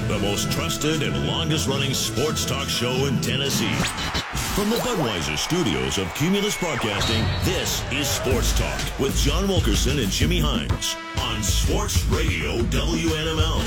the most trusted and longest-running sports talk show in Tennessee. From the Budweiser studios of Cumulus Broadcasting, this is Sports Talk with John Wilkerson and Jimmy Himes on Sports Radio WNML.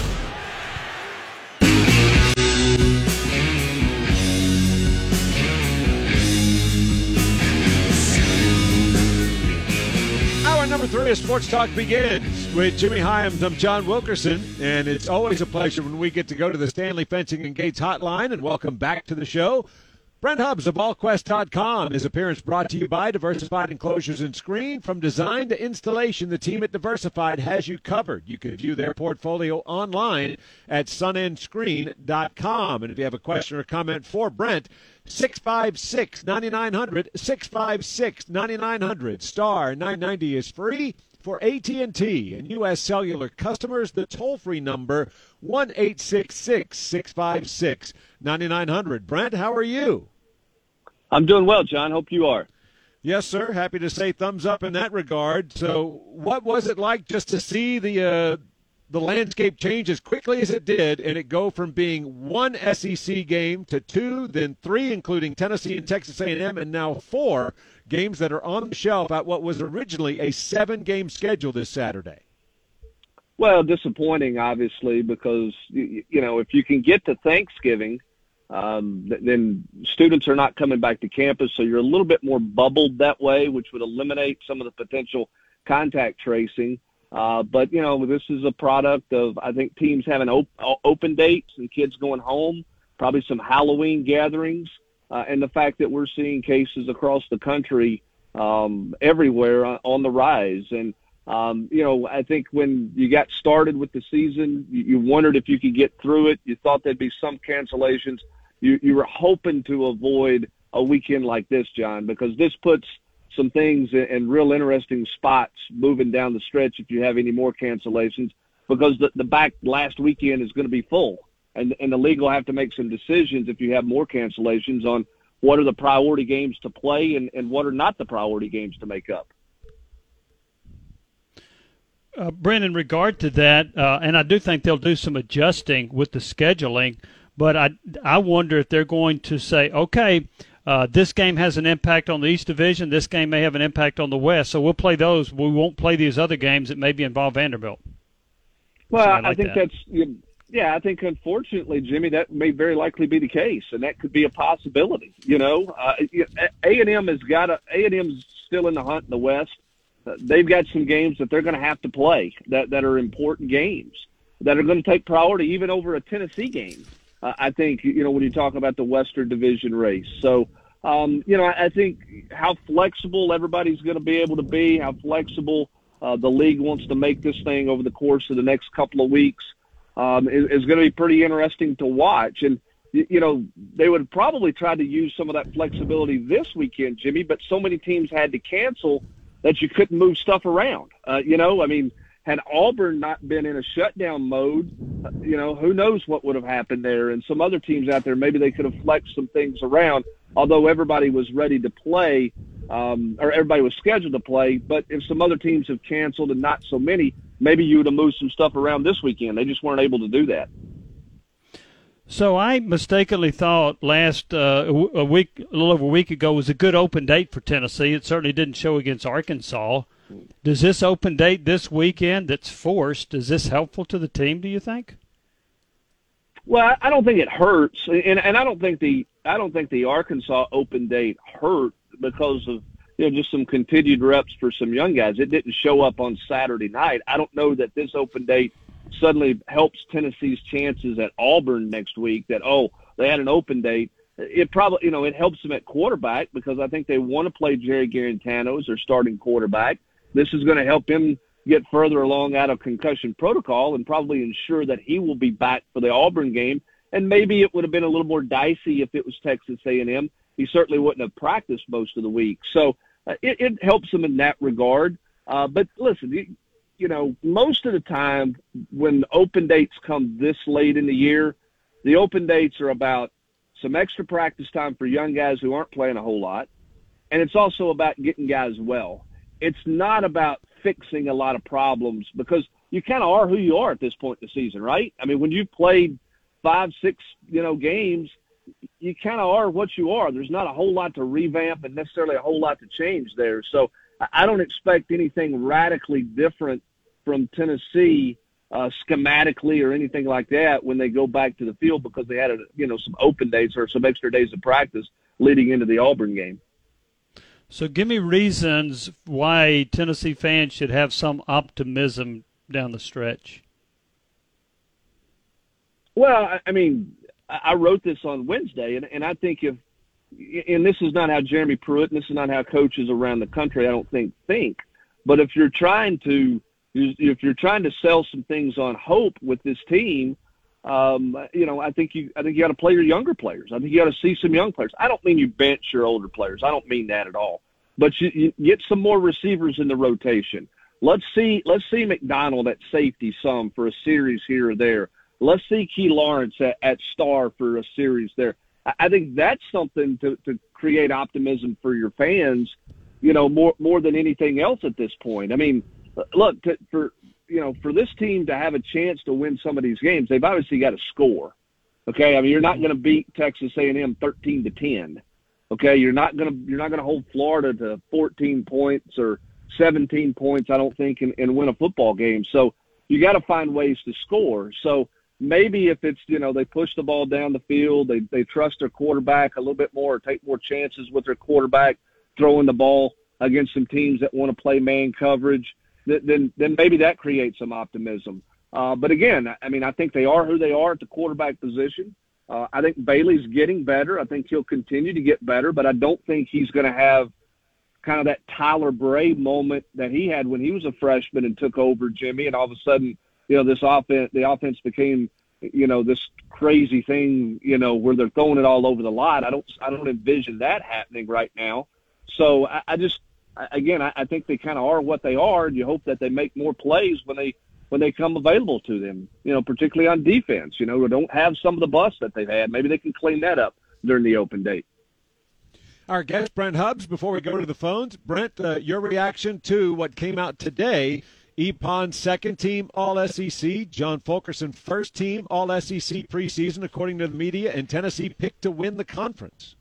Hour number 3 of Sports Talk begins with Jimmy Himes. I'm John Wilkerson, and it's always a pleasure when we get to go to the Stanley Fencing and Gates hotline, and welcome back to the show. Brent Hubbs of AllQuest.com. His appearance brought to you by Diversified Enclosures and Screen. From design to installation, the team at Diversified has you covered. You can view their portfolio online at sunendscreen.com. And if you have a question or comment for Brent, 656-9900, 656-9900. Star 990 is free for AT&T and U.S. Cellular customers. The toll-free number, 1-866-656-9900. Brent, how are you? I'm doing well, John. Hope you are. Yes, sir. Happy to say thumbs up in that regard. So what was it like just to see the landscape change as quickly as it did, and it go from being one SEC game to 2, then 3, including Tennessee and Texas A&M, and now 4 games that are on the shelf at what was originally a 7-game schedule this Saturday? Well, disappointing, obviously, because, you know, if you can get to Thanksgiving, then students are not coming back to campus, so you're a little bit more bubbled that way, which would eliminate some of the potential contact tracing. But, you know, this is a product of, I think, teams having open dates and kids going home, probably some Halloween gatherings, and the fact that we're seeing cases across the country everywhere on the rise. And, you know, I think when you got started with the season, you wondered if you could get through it. You thought there'd be some cancellations. You were hoping to avoid a weekend like this, John, because this puts some things in real interesting spots moving down the stretch if you have any more cancellations, because the back last weekend is going to be full. And the league will have to make some decisions if you have more cancellations on what are the priority games to play and what are not the priority games to make up. Brent, in regard to that, and I do think they'll do some adjusting with the scheduling, but I wonder if they're going to say, okay, this game has an impact on the East Division, this game may have an impact on the West, so we'll play those. We won't play these other games that maybe involve Vanderbilt. Well, I think that's I think unfortunately, Jimmy, that may very likely be the case, and that could be a possibility. You know, A&M's still in the hunt in the West. They've got some games that they're going to have to play that are important games that are going to take priority even over a Tennessee game. I think, you know, when you talk about the Western Division race. So, you know, I think how flexible everybody's going to be able to be, how flexible the league wants to make this thing over the course of the next couple of weeks is going to be pretty interesting to watch. And, you know, they would probably try to use some of that flexibility this weekend, Jimmy, but so many teams had to cancel that you couldn't move stuff around. You know, I mean, had Auburn not been in a shutdown mode, you know, who knows what would have happened there. And some other teams out there, maybe they could have flexed some things around, although everybody was ready to play or everybody was scheduled to play. But if some other teams have canceled and not so many, maybe you would have moved some stuff around this weekend. They just weren't able to do that. So I mistakenly thought a little over a week ago, was a good open date for Tennessee. It certainly didn't show against Arkansas. Does this open date this weekend that's forced, is this helpful to the team, do you think? Well, I don't think it hurts, and I don't think the Arkansas open date hurt because of, you know, just some continued reps for some young guys. It didn't show up on Saturday night. I don't know that this open date suddenly helps Tennessee's chances at Auburn next week, that, oh, they had an open date. It probably, you know, it helps them at quarterback because I think they want to play Jerry Garantano as their starting quarterback. This is going to help him get further along out of concussion protocol and probably ensure that he will be back for the Auburn game. And maybe it would have been a little more dicey if it was Texas A&M. He certainly wouldn't have practiced most of the week. So it helps him in that regard. But listen, you know, most of the time when open dates come this late in the year, the open dates are about some extra practice time for young guys who aren't playing a whole lot, and it's also about getting guys well. It's not about fixing a lot of problems because you kind of are who you are at this point in the season, right? I mean, when you played 5, 6, games, you kind of are what you are. There's not a whole lot to revamp and necessarily a whole lot to change there. So I don't expect anything radically different from Tennessee schematically or anything like that when they go back to the field, because they had some open days or some extra days of practice leading into the Auburn game. So give me reasons why Tennessee fans should have some optimism down the stretch. Well, I mean, I wrote this on Wednesday, and I think and this is not how Jeremy Pruitt, and this is not how coaches around the country, I don't think, but if you're trying to sell some things on hope with this team, I think you got to play your younger players. I think you got to see some young players. I don't mean you bench your older players. I don't mean that at all. But you get some more receivers in the rotation. Let's see McDonald at safety some for a series here or there. Let's see Key Lawrence at star for a series there. I think that's something to create optimism for your fans, more than anything else at this point. I mean, look, for this team to have a chance to win some of these games, they've obviously got to score. Okay, I mean, you're not going to beat Texas A&M 13-10. Okay, you're not going to hold Florida to 14 points or 17 points, I don't think, and win a football game. So you got to find ways to score. So maybe if it's, they push the ball down the field, they trust their quarterback a little bit more, or take more chances with their quarterback throwing the ball against some teams that want to play man coverage, then maybe that creates some optimism. But again, I mean, I think they are who they are at the quarterback position. I think Bailey's getting better. I think he'll continue to get better, but I don't think he's going to have kind of that Tyler Bray moment that he had when he was a freshman and took over, Jimmy, and all of a sudden, the offense became, this crazy thing, where they're throwing it all over the lot. I don't envision that happening right now. So I think they kind of are what they are, and you hope that they make more plays when they come available to them, particularly on defense, who don't have some of the busts that they've had. Maybe they can clean that up during the open date. Our guest, Brent Hubbs, before we go to the phones. Brent, your reaction to what came out today, EPON second-team All-SEC, John Fulkerson first-team All-SEC preseason, according to the media, and Tennessee picked to win the conference.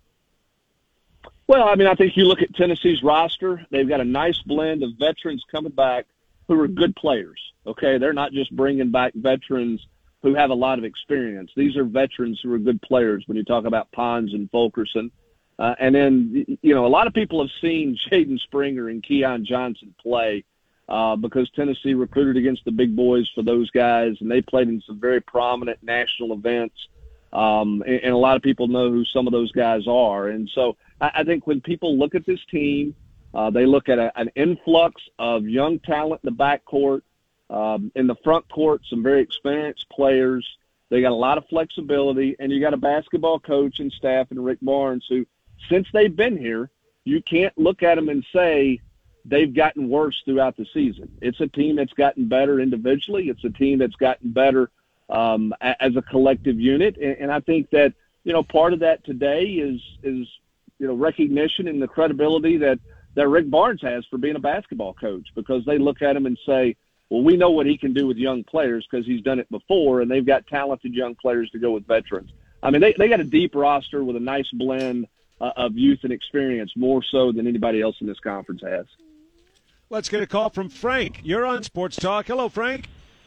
Well, I mean, I think you look at Tennessee's roster, they've got a nice blend of veterans coming back who are good players, okay? They're not just bringing back veterans who have a lot of experience. These are veterans who are good players when you talk about Pons and Fulkerson. And then, a lot of people have seen Jaden Springer and Keon Johnson play because Tennessee recruited against the big boys for those guys, and they played in some very prominent national events. And a lot of people know who some of those guys are. And so I think when people look at this team, they look at an influx of young talent in the backcourt. In the front court, some very experienced players. They got a lot of flexibility, and you got a basketball coach and staff and Rick Barnes who, since they've been here, you can't look at them and say they've gotten worse throughout the season. It's a team that's gotten better individually. It's a team that's gotten better as a collective unit. And I think that, part of that today is recognition and the credibility that Rick Barnes has for being a basketball coach, because they look at him and say, well, we know what he can do with young players because he's done it before, and they've got talented young players to go with veterans. I mean, they got a deep roster with a nice blend of youth and experience, more so than anybody else in this conference has. Let's get a call from Frank. You're on Sports Talk. Hello, Frank.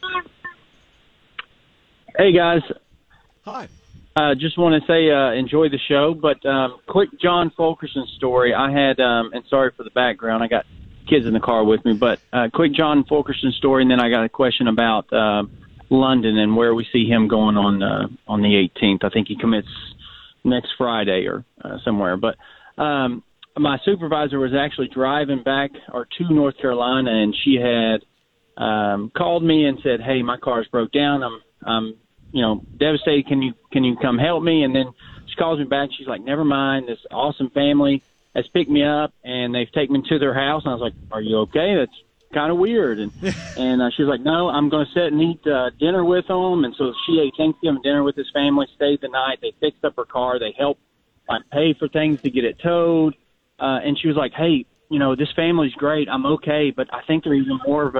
Hey, guys. Hi. Just want to say enjoy the show, but quick John Fulkerson story. I had, and sorry for the background, I got kids in the car with me, but quick John Fulkerson story, and then I got a question about London and where we see him going on the 18th. I think he commits next Friday or somewhere. But my supervisor was actually driving back to North Carolina, and she had called me and said, "Hey, my car's broke down. I'm devastated. Can you come help me?" And then she calls me back. She's like, "Never mind. This awesome family has picked me up, and they've taken me to their house." And I was like, "Are you okay? That's kind of weird." And she was like, "No, I'm going to sit and eat dinner with them." And so she ate Thanksgiving dinner with his family, stayed the night. They fixed up her car. They helped pay for things to get it towed. And she was like, "Hey, this family's great. I'm okay, but I think they're even more of a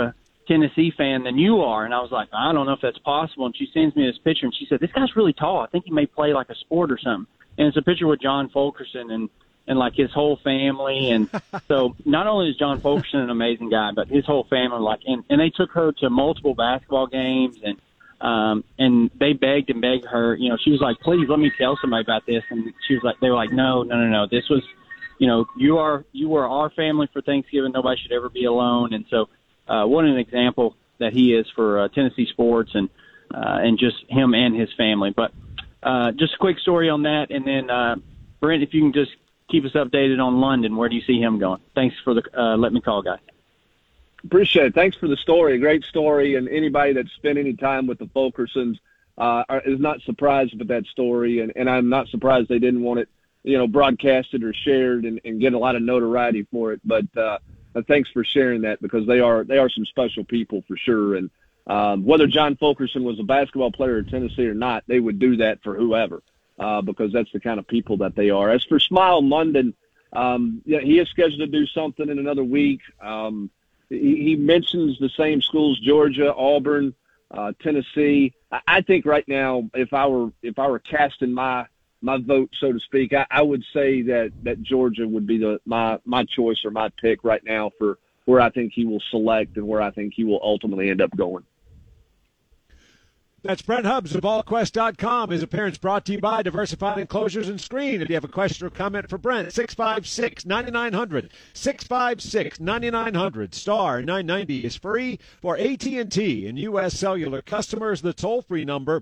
Tennessee fan than you are. And I was like, I don't know if that's possible. And she sends me this picture, and she said, this guy's really tall. I think he may play like a sport or something. And it's a picture with John Fulkerson and like his whole family. And so not only is John Fulkerson an amazing guy, but his whole family, and they took her to multiple basketball games, and they begged and begged her. You know, she was like, please let me tell somebody about this. And she was like, they were like, no. This was, you know, you were our family for Thanksgiving. Nobody should ever be alone. And so, what an example that he is for Tennessee sports and just him and his family. But just a quick story on that. And then, Brent, if you can just keep us updated on London, where do you see him going? Thanks for let me call, guys. Appreciate it. Thanks for the story. A great story. And anybody that's spent any time with the Fulkersons is not surprised with that story. And I'm not surprised they didn't want it, you know, broadcasted or shared and get a lot of notoriety for it. But thanks for sharing that, because they are some special people for sure. And whether John Fulkerson was a basketball player at Tennessee or not, they would do that for whoever, because that's the kind of people that they are. As for Smile London, he is scheduled to do something in another week. He mentions the same schools: Georgia, Auburn, Tennessee. I think right now, if I were casting my vote, so to speak, I would say that Georgia would be my choice or my pick right now for where I think he will select and where I think he will ultimately end up going. That's Brent Hubbs of AllQuest.com. His appearance brought to you by Diversified Enclosures and Screen. If you have a question or comment for Brent, 656-9900. 656-9900. Star 990 is free for AT&T and U.S. Cellular customers. The toll-free number,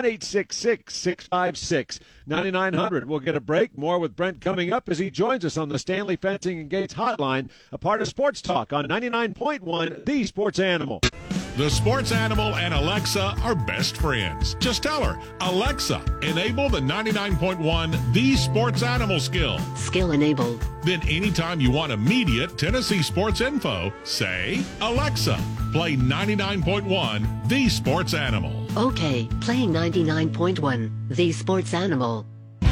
1-866-656-9900. We'll get a break. More with Brent coming up as he joins us on the Stanley Fencing and Gates Hotline, a part of Sports Talk on 99.1, The Sports Animal. The Sports Animal and Alexa are best friends. Just tell her, Alexa, enable the 99.1 The Sports Animal skill. Skill enabled. Then anytime you want immediate Tennessee sports info, say, Alexa, play 99.1 The Sports Animal. Okay, playing 99.1 The Sports Animal.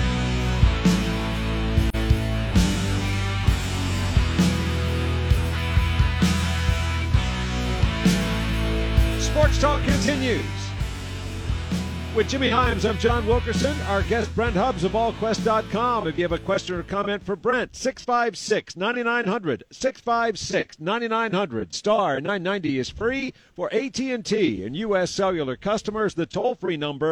Sports Talk continues. With Jimmy Hyams, I'm John Wilkerson. Our guest, Brent Hubbs of AllQuest.com. If you have a question or comment for Brent, 656-9900. 656-9900. Star 990 is free for AT&T and U.S. Cellular customers. The toll-free number,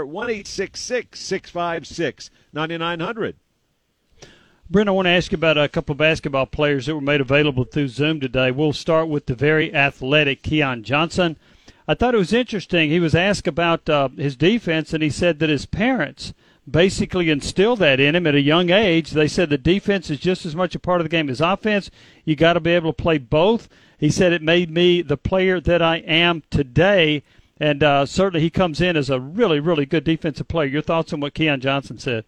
1-866-656-9900. Brent, I want to ask you about a couple of basketball players that were made available through Zoom today. We'll start with the very athletic Keon Johnson. I thought it was interesting. He was asked about his defense, and he said that his parents basically instilled that in him at a young age. They said the defense is just as much a part of the game as offense. You got to be able to play both. He said it made me the player that I am today, and certainly he comes in as a really, really good defensive player. Your thoughts on what Keon Johnson said?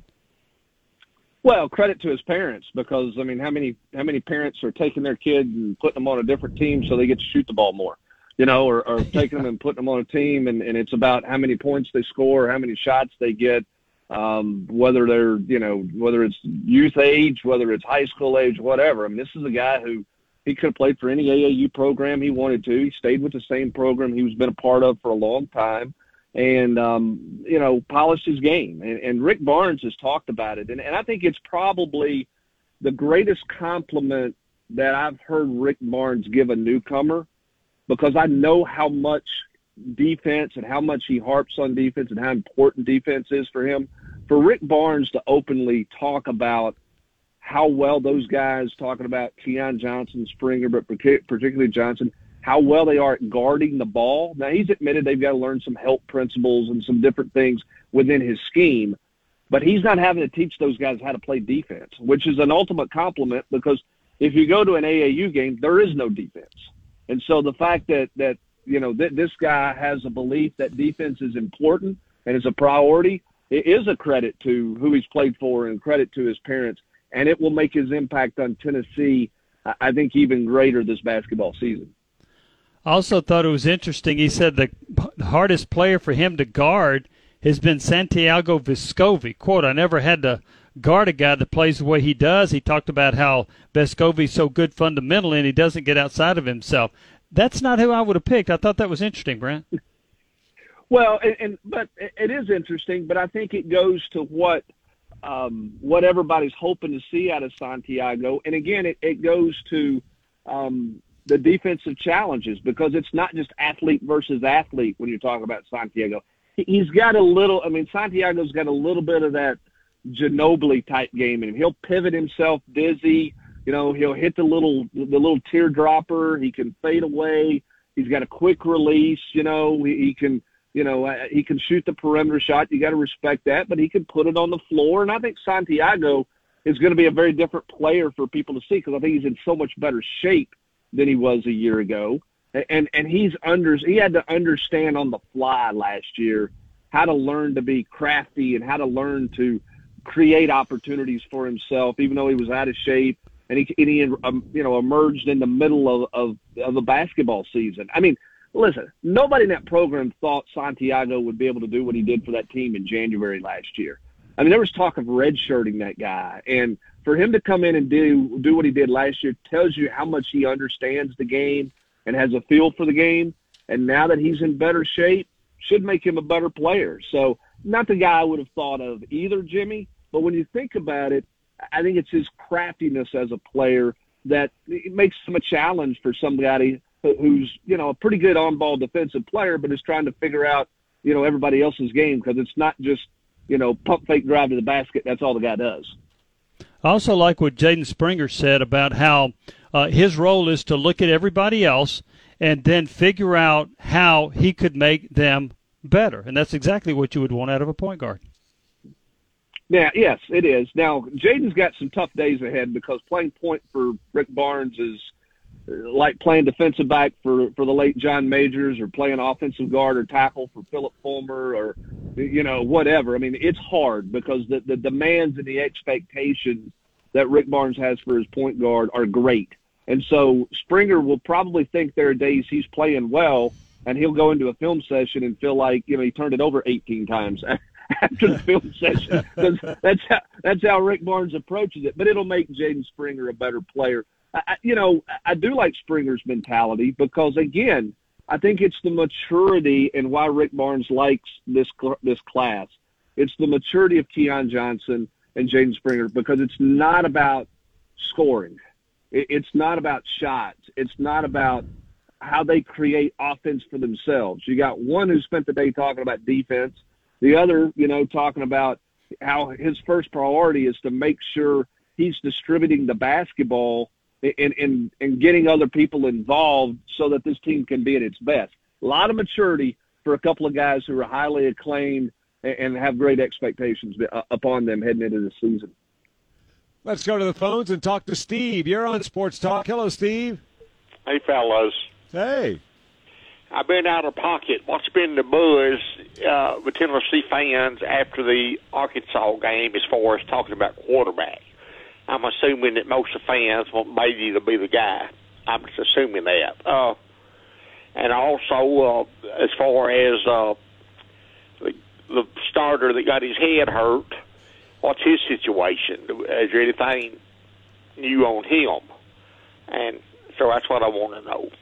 Well, credit to his parents, because, I mean, how many parents are taking their kid and putting them on a different team so they get to shoot the ball more? You know, or taking them and putting them on a team, and it's about how many points they score, how many shots they get, whether they're, you know, whether it's youth age, whether it's high school age, whatever. I mean, this is a guy who he could have played for any AAU program he wanted to. He stayed with the same program he was been a part of for a long time, and, you know, polished his game. And Rick Barnes has talked about it, and I think it's probably the greatest compliment that I've heard Rick Barnes give a newcomer, because I know how much defense and how much he harps on defense and how important defense is for him. For Rick Barnes to openly talk about how well those guys, talking about Keon Johnson, Springer, but particularly Johnson, how well they are at guarding the ball. Now, he's admitted they've got to learn some help principles and some different things within his scheme, but he's not having to teach those guys how to play defense, which is an ultimate compliment, because if you go to an AAU game, there is no defense. And so the fact that you know, this guy has a belief that defense is important and is a priority, it is a credit to who he's played for and credit to his parents. And it will make his impact on Tennessee, I think, even greater this basketball season. I also thought it was interesting. He said the hardest player for him to guard has been Santiago Vescovi. Quote, I never had to guard a guy that plays the way he does. He talked about how Vescovi's so good fundamentally and he doesn't get outside of himself. that's not who I would have picked. I thought that was interesting, Brent. Well, but it is interesting, but I think it goes to what everybody's hoping to see out of Santiago. And again, it goes to the defensive challenges, because it's not just athlete versus athlete when you're talking about Santiago. He's got Santiago's got a little bit of that Ginobili type game in him. He'll pivot himself dizzy. He'll hit the little teardropper. He can fade away. He's got a quick release. He can shoot the perimeter shot. You got to respect that, but he can put it on the floor. And I think Santiago is going to be a very different player for people to see, because I think he's in so much better shape than he was a year ago. And he had to understand on the fly last year how to learn to be crafty and how to learn to create opportunities for himself, even though he was out of shape. And he emerged in the middle of the basketball season. I mean, listen, nobody in that program thought Santiago would be able to do what he did for that team in January last year. I mean, there was talk of redshirting that guy. And for him to come in and do what he did last year tells you how much he understands the game and has a feel for the game. And now that he's in better shape, should make him a better player. So not the guy I would have thought of either, Jimmy. But when you think about it, I think it's his craftiness as a player that it makes him a challenge for somebody who's, a pretty good on-ball defensive player, but is trying to figure out, everybody else's game, because it's not just, pump fake drive to the basket. That's all the guy does. I also like what Jaden Springer said about how his role is to look at everybody else and then figure out how he could make them better. And that's exactly what you would want out of a point guard. Yeah, yes, it is. Now, Jaden's got some tough days ahead, because playing point for Rick Barnes is like playing defensive back for the late John Majors, or playing offensive guard or tackle for Philip Fulmer, or, whatever. I mean, it's hard, because the demands and the expectations that Rick Barnes has for his point guard are great. And so Springer will probably think there are days he's playing well, and he'll go into a film session and feel like, he turned it over 18 times after the film session, because that's how Rick Barnes approaches it. But it'll make Jaden Springer a better player. I do like Springer's mentality, because, again, I think it's the maturity and why Rick Barnes likes this class. It's the maturity of Keon Johnson and Jaden Springer, because it's not about scoring. It's not about shots. It's not about how they create offense for themselves. You got one who spent the day talking about defense, the other, talking about how his first priority is to make sure he's distributing the basketball and getting other people involved so that this team can be at its best. A lot of maturity for a couple of guys who are highly acclaimed and have great expectations upon them heading into the season. Let's go to the phones and talk to Steve. You're on Sports Talk. Hello, Steve. Hey, fellas. Hey. I've been out of pocket. What's been the buzz with Tennessee fans after the Arkansas game as far as talking about quarterback? I'm assuming that most of the fans want Bailey to be the guy. I'm just assuming that. And also, as far as the starter that got his head hurt, what's his situation? Is there anything new on him? And so that's what I want to know.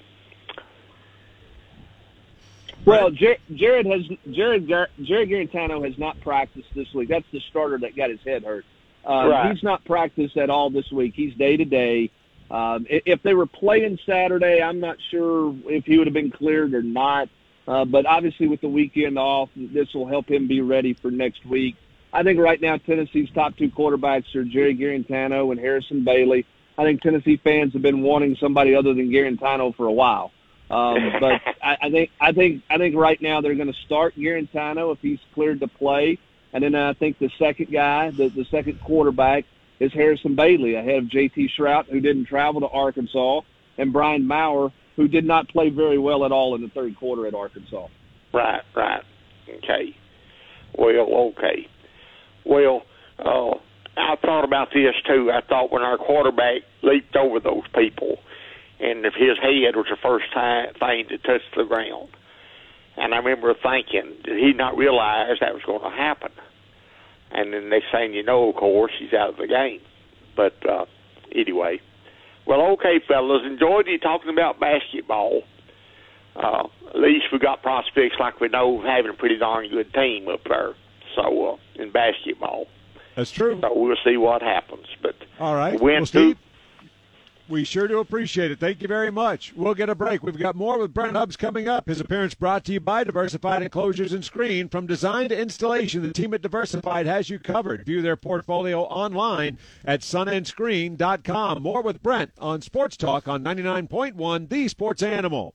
Well, Jared Garantano has not practiced this week. That's the starter that got his head hurt. Right. He's not practiced at all this week. He's day-to-day. If they were playing Saturday, I'm not sure if he would have been cleared or not. But obviously with the weekend off, this will help him be ready for next week. I think right now Tennessee's top two quarterbacks are Jerry Garantano and Harrison Bailey. I think Tennessee fans have been wanting somebody other than Garantano for a while. But I think right now they're going to start Garantano if he's cleared to play. And then I think the second guy, the second quarterback, is Harrison Bailey, ahead of J.T. Shrout, who didn't travel to Arkansas, and Brian Maurer, who did not play very well at all in the third quarter at Arkansas. Right. Okay. Well, okay. Well, I thought about this, too. I thought when our quarterback leaped over those people, and if his head was the first thing to touch the ground. And I remember thinking, did he not realize that was going to happen? And then next thing you know, of course, he's out of the game. But anyway. Well, okay, fellas, enjoyed you talking about basketball. at least we got prospects like we know having a pretty darn good team up there. So in basketball, that's true. So we'll see what happens. But all right, well, Steve, we sure do appreciate it. Thank you very much. We'll get a break. We've got more with Brent Hubbs coming up. His appearance brought to you by Diversified Enclosures and Screen. From design to installation, the team at Diversified has you covered. View their portfolio online at sunandscreen.com. More with Brent on Sports Talk on 99.1, The Sports Animal.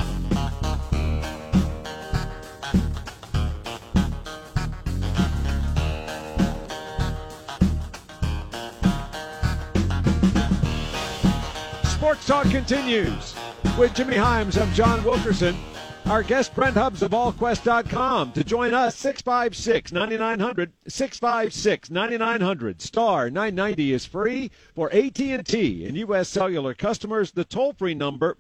Sports Talk continues. With Jimmy Himes, I'm John Wilkerson. Our guest, Brent Hubbs of AllQuest.com. To join us, 656-9900, 656-9900. Star 990 is free for AT&T and U.S. Cellular customers. The toll-free number,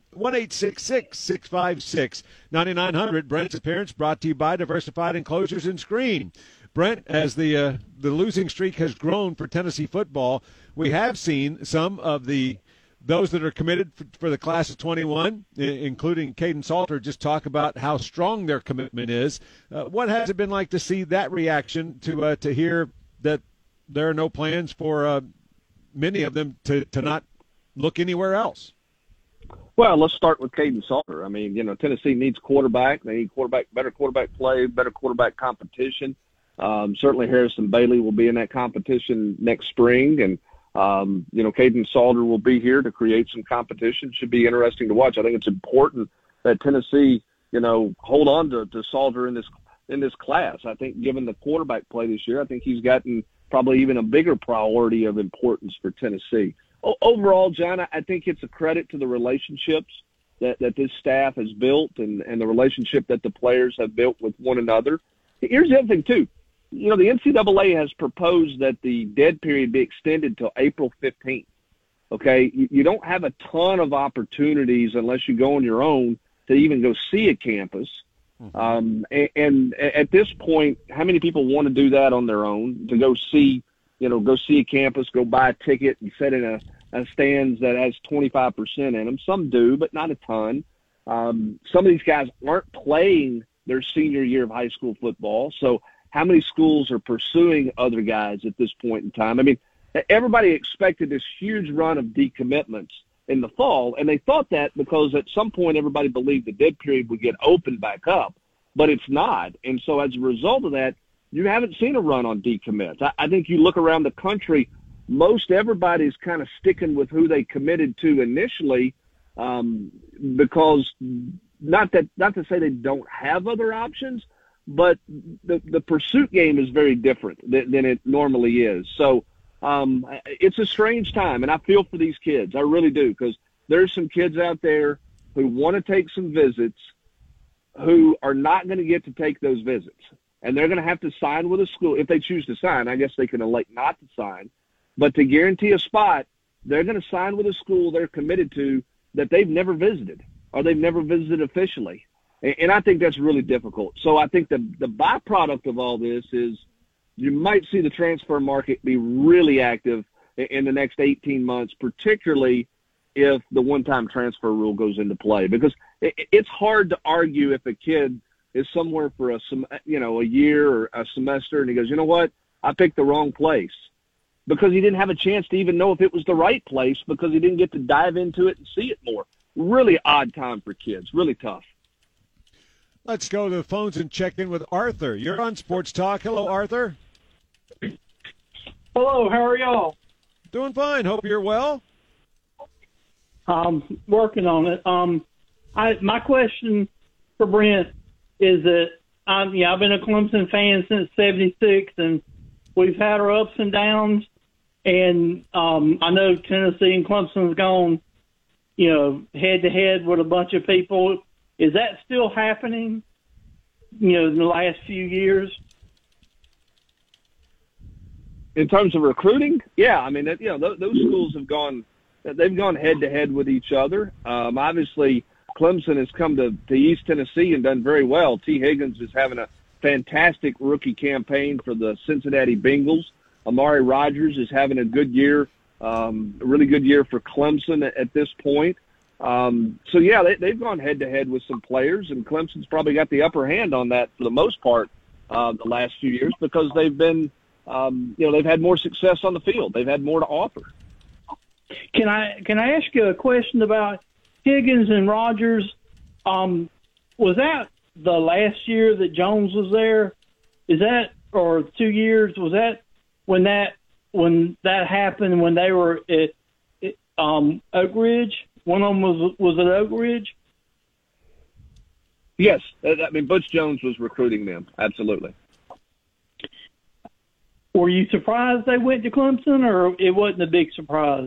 1-866-656-9900. Brent's appearance brought to you by Diversified Enclosures and Screen. Brent, as the losing streak has grown for Tennessee football, we have seen some of those that are committed for the class of 21, including Caden Salter, just talk about how strong their commitment is. What has it been like to see that reaction, to hear that there are no plans for many of them to not look anywhere else? Well, let's start with Caden Salter. I mean, Tennessee needs quarterback. They need better quarterback play, better quarterback competition. Certainly Harrison Bailey will be in that competition next spring, and Caden Salter will be here to create some competition. Should be interesting to watch. I think it's important that Tennessee, hold on to Salter in this class. I think given the quarterback play this year, I think he's gotten probably even a bigger priority of importance for Tennessee. Overall, John, I think it's a credit to the relationships that this staff has built and the relationship that the players have built with one another. Here's the other thing, too. The NCAA has proposed that the dead period be extended till April 15th. Okay? You don't have a ton of opportunities unless you go on your own to even go see a campus. Mm-hmm. And at this point, how many people want to do that on their own, to go see a campus, go buy a ticket and sit in a stands that has 25% in them? Some do, but not a ton. Some of these guys aren't playing their senior year of high school football, so how many schools are pursuing other guys at this point in time? I mean, everybody expected this huge run of decommitments in the fall, and they thought that because at some point everybody believed the dead period would get opened back up, but it's not. And so as a result of that, you haven't seen a run on decommits. I think you look around the country, most everybody's kind of sticking with who they committed to initially, because not to say they don't have other options, but the pursuit game is very different than it normally is. So it's a strange time, and I feel for these kids. I really do, because there's some kids out there who want to take some visits who are not going to get to take those visits. And they're going to have to sign with a school. If they choose to sign, I guess they can elect not to sign. But to guarantee a spot, they're going to sign with a school they're committed to that they've never visited or they've never visited officially. And I think that's really difficult. So I think the byproduct of all this is you might see the transfer market be really active in the next 18 months, particularly if the one-time transfer rule goes into play. Because it's hard to argue if a kid is somewhere for a year or a semester and he goes, you know what, I picked the wrong place, because he didn't have a chance to even know if it was the right place because he didn't get to dive into it and see it more. Really odd time for kids, really tough. Let's go to the phones and check in with Arthur. You're on Sports Talk. Hello, Arthur. Hello, how are y'all? Doing fine. Hope you're well. Working on it. My question for Brent is that I've been a Clemson fan since '76, and we've had our ups and downs. And I know Tennessee and Clemson's gone, head to head with a bunch of people. Is that still happening, in the last few years? In terms of recruiting? Yeah, I mean, those schools have gone head to head with each other. Obviously, Clemson has come to East Tennessee and done very well. T. Higgins is having a fantastic rookie campaign for the Cincinnati Bengals. Amari Rodgers is having a good year, a really good year for Clemson at this point. So, yeah, they've gone head-to-head with some players, and Clemson's probably got the upper hand on that for the most part the last few years because they've been, they've had more success on the field. They've had more to offer. Can I ask you a question about Higgins and Rogers? Was that the last year that Jones was there? Is that, or 2 years? Was that when that happened when they were at Oak Ridge? One of them was at Oak Ridge? Yes. I mean, Butch Jones was recruiting them. Absolutely. Were you surprised they went to Clemson, or it wasn't a big surprise?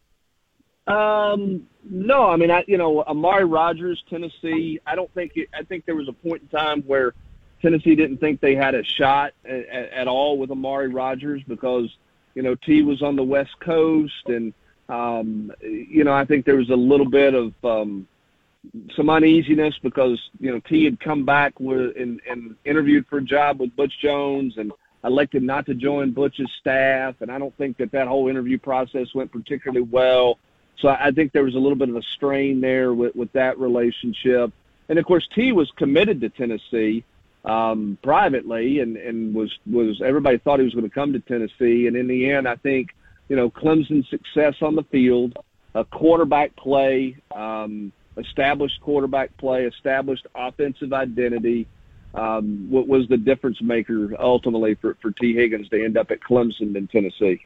No, I mean, Amari Rogers, Tennessee, I think there was a point in time where Tennessee didn't think they had a shot at all with Amari Rogers because, T was on the West Coast and, I think there was a little bit of some uneasiness because, T had come back and interviewed for a job with Butch Jones and elected not to join Butch's staff, and I don't think that whole interview process went particularly well. So I think there was a little bit of a strain there with that relationship. And, of course, T was committed to Tennessee privately and was everybody thought he was going to come to Tennessee. And in the end, I think, Clemson's success on the field, quarterback play, established quarterback play, established offensive identity, what was the difference maker ultimately for T. Higgins to end up at Clemson in Tennessee.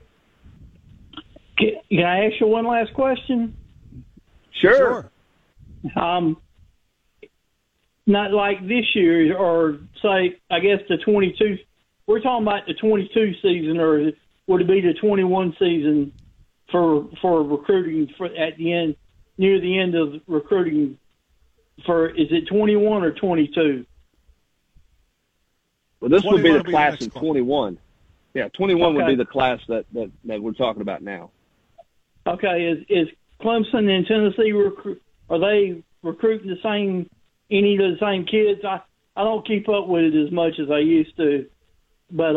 Can I ask you one last question? Sure. Not like this year, or say, I guess the 22. We're talking about the 22 season, or would it be the 21 season for recruiting at the end, near the end of recruiting? Is it 21 or 22? Well, this would be the class of 21. Yeah, 21 would be the class that we're talking about now. Okay, is Clemson and Tennessee are they recruiting any of the same kids? I don't keep up with it as much as I used to, but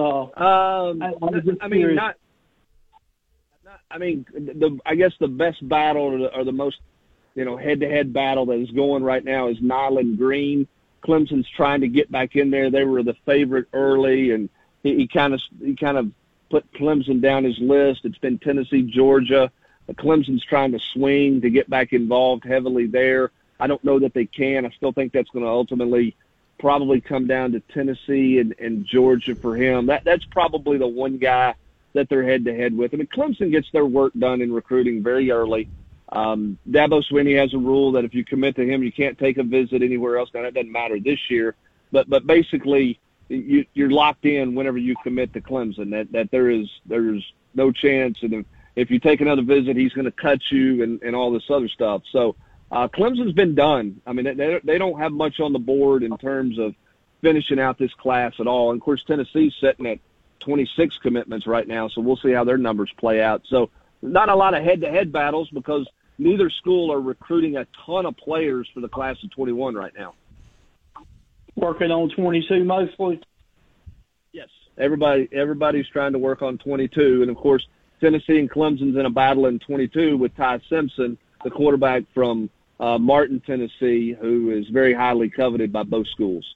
I guess the best battle or the most head-to-head battle that is going right now is Nyland Green. Clemson's trying to get back in there. They were the favorite early, and he kind of put Clemson down his list. It's been Tennessee, Georgia. Clemson's trying to swing to get back involved heavily there. I don't know that they can. I still think that's going to ultimately probably come down to Tennessee and Georgia for him. That's probably the one guy that they're head-to-head with. I mean, Clemson gets their work done in recruiting very early. Dabo Swinney has a rule that if you commit to him, you can't take a visit anywhere else. Now, that doesn't matter this year. But basically, you're locked in whenever you commit to Clemson, that there's no chance. And if you take another visit, he's going to cut you and all this other stuff. So Clemson's been done. I mean, they don't have much on the board in terms of finishing out this class at all. And, of course, Tennessee's sitting at 26 commitments right now, so we'll see how their numbers play out. So not a lot of head-to-head battles because neither school are recruiting a ton of players for the class of 21 right now. Working on 22 mostly? Yes. Everybody's trying to work on 22. And, of course, Tennessee and Clemson's in a battle in 22 with Ty Simpson, the quarterback from Martin, Tennessee, who is very highly coveted by both schools.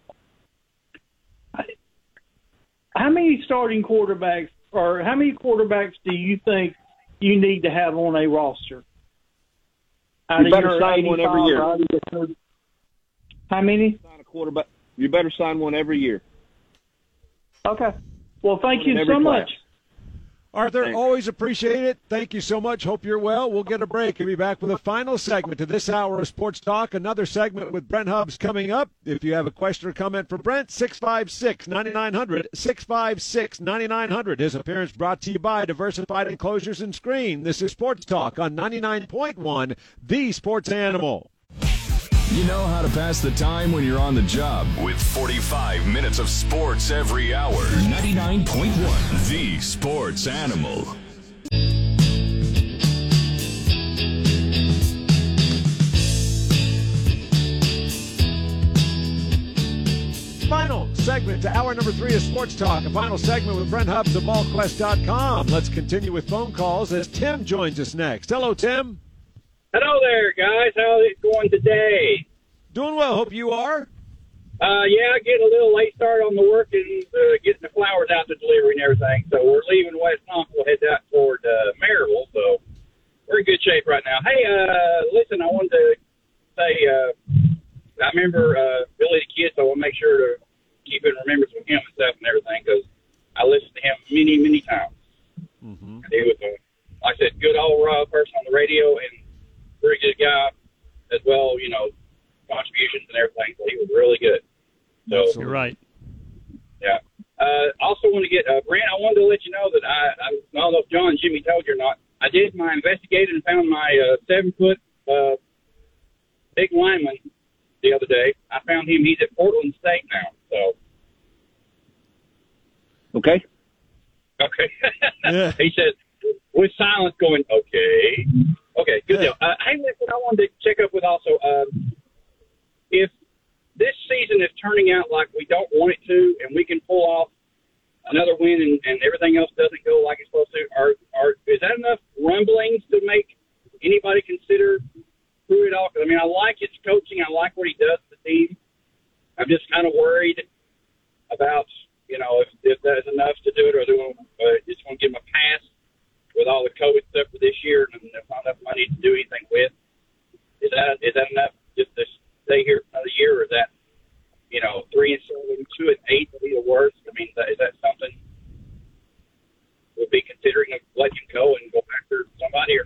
How many starting quarterbacks or how many quarterbacks do you think you need to have on a roster? You better sign one every year. How many? Sign a quarterback. You better sign one every year. Okay. Well, thank you so much. Arthur, Thanks. Always appreciate it. Thank you so much. Hope you're well. We'll get a break and be back with a final segment to this hour of Sports Talk. Another segment with Brent Hubbs coming up. If you have a question or comment for Brent, 656-9900, 656-9900. His appearance brought to you by Diversified Enclosures and Screen. This is Sports Talk on 99.1, The Sports Animal. You know how to pass the time when you're on the job. With 45 minutes of sports every hour. 99.1, The Sports Animal. Final segment to hour number 3 of Sports Talk. A final segment with Brent Hubbs of VolQuest.com. Let's continue with phone calls as Tim joins us next. Hello, Tim. Hello there, guys. How's it going today? Doing well. Hope you are. Yeah, getting a little late start on the work and getting the flowers out to delivery and everything. So we're leaving West Knoxville, we'll head out toward Maryville. So we're in good shape right now. Hey, listen, I wanted to say I remember Billy the Kid, so I want to make sure to keep in remembrance with him and stuff and everything because I listened to him many, many times. Mm-hmm. He was, like I said, good old person on the radio and pretty good guy as well, you know, contributions and everything. So he was really good. So you're right. Yeah. Also want to get Brent. I wanted to let you know that I don't know if John and Jimmy told you or not. I did my investigation and found my 7-foot big lineman the other day. I found him. He's at Portland State now. So. Okay. Yeah. He said with silence going, okay. Okay, good deal. Hey, listen, I wanted to check up with also, if this season is turning out like we don't want it to and we can pull off another win and everything else doesn't go like it's supposed to, is that enough rumblings to make anybody consider Pruitt off? I mean, I like his coaching. I like what he does to the team. I'm just kind of worried about, you know, if that's enough to do it or they just want to give him a pass with all the COVID stuff for this year and there's not enough money to do anything with. Is that enough just to stay here for another year, or is that, you know, 3-7, 2-8 would be the worst? I mean, is that something we'll be considering of letting him go and go after somebody or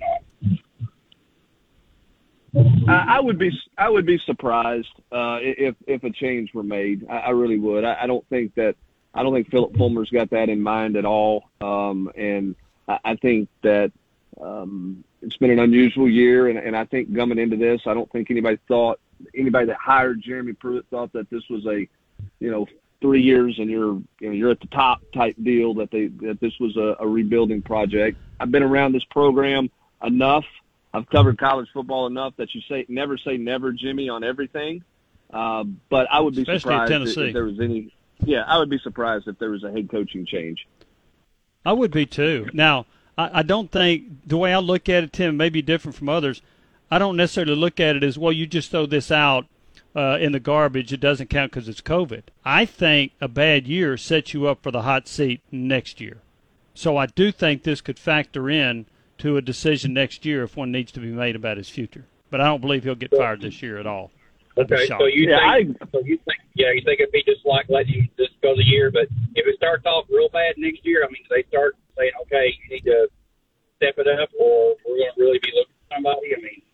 not? I would be surprised if a change were made. I really would. I don't think Philip Fulmer's got that in mind at all. And I think that it's been an unusual year, and I think coming into this, I don't think anybody that hired Jeremy Pruitt thought that this was a, 3 years and you're at the top type deal, that this was a rebuilding project. I've been around this program enough. I've covered college football enough that you never say never, Jimmy, on everything. But I would be surprised if there was any. Yeah, I would be surprised if there was a head coaching change. I would be too. Now, I don't think the way I look at it, Tim, may be different from others. I don't necessarily look at it as, well, you just throw this out in the garbage. It doesn't count because it's COVID. I think a bad year sets you up for the hot seat next year. So I do think this could factor in to a decision next year if one needs to be made about his future. But I don't believe he'll get fired this year at all. Okay, so you think it'd be just like letting him just go the year, but if it starts off real bad next year, I mean, do they start saying, okay, you need to step it up, or we're going to really be looking for somebody? I mean,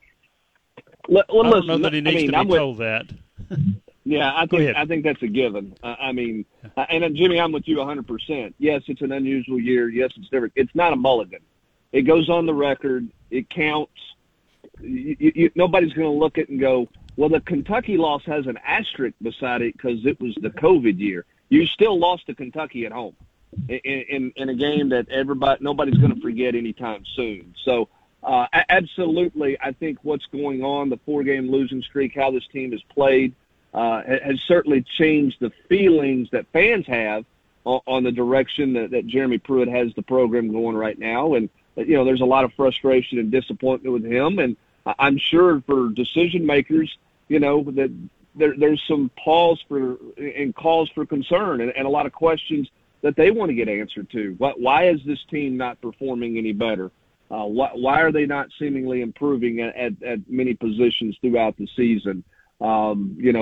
I don't know that he needs to be told that. Yeah, I think that's a given. And Jimmy, I'm with you 100%. Yes, it's an unusual year. Yes, it's different. It's not a mulligan. It goes on the record. It counts. Nobody's going to look at it and go, well, the Kentucky loss has an asterisk beside it because it was the COVID year. You still lost to Kentucky at home in a game that nobody's going to forget anytime soon. So, absolutely, I think what's going on, the 4-game losing streak, how this team has played, has certainly changed the feelings that fans have on the direction that Jeremy Pruitt has the program going right now. And, there's a lot of frustration and disappointment with him. And I'm sure for decision makers, that there's some pause and calls for concern and a lot of questions that they want to get answered to. Why is this team not performing any better? Why are they not seemingly improving at many positions throughout the season? Why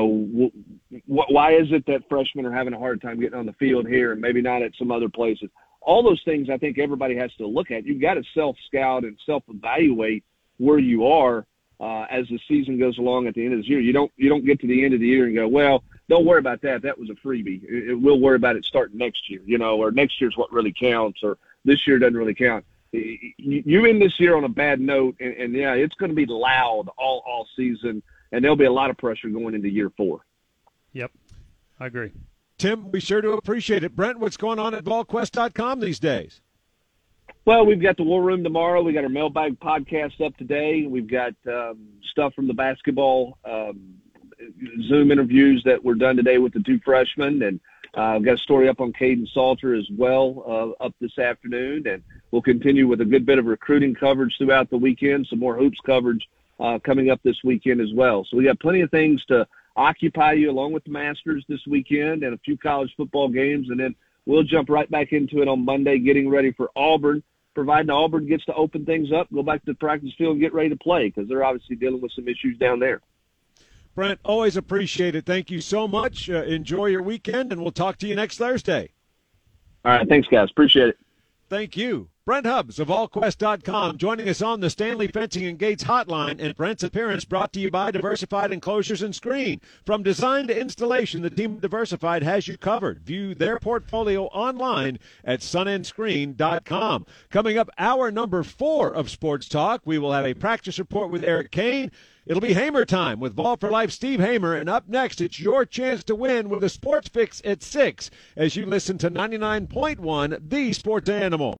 is it that freshmen are having a hard time getting on the field here and maybe not at some other places? All those things I think everybody has to look at. You've got to self-scout and self-evaluate where you are as the season goes along at the end of this year. You don't get to the end of the year and go, well, don't worry about that. That was a freebie. We'll worry about it starting next year, or next year's what really counts, or this year doesn't really count. You end this year on a bad note, and yeah, it's going to be loud all season, and there'll be a lot of pressure going into year 4. Yep, I agree. Tim, we sure do appreciate it. Brent, what's going on at VolQuest.com these days? Well, we've got the War Room tomorrow. We got our mailbag podcast up today. We've got stuff from the basketball Zoom interviews that were done today with the 2 freshmen, and I've got a story up on Caden Salter as well up this afternoon, and we'll continue with a good bit of recruiting coverage throughout the weekend, some more hoops coverage coming up this weekend as well. So we got plenty of things to occupy you along with the Masters this weekend and a few college football games, and then we'll jump right back into it on Monday, getting ready for Auburn, providing Auburn gets to open things up, go back to the practice field and get ready to play because they're obviously dealing with some issues down there. Brent, always appreciate it. Thank you so much. Enjoy your weekend, and we'll talk to you next Thursday. All right, thanks, guys. Appreciate it. Thank you. Brent Hubbs of AllQuest.com joining us on the Stanley Fencing and Gates hotline, and Brent's appearance brought to you by Diversified Enclosures and Screen. From design to installation, the team at Diversified has you covered. View their portfolio online at sunendscreen.com. Coming up, hour number 4 of Sports Talk, we will have a practice report with Eric Kane. It'll be Hamer time with Ball for Life Steve Hamer, and up next, it's your chance to win with a Sports Fix at 6 as you listen to 99.1 The Sports Animal.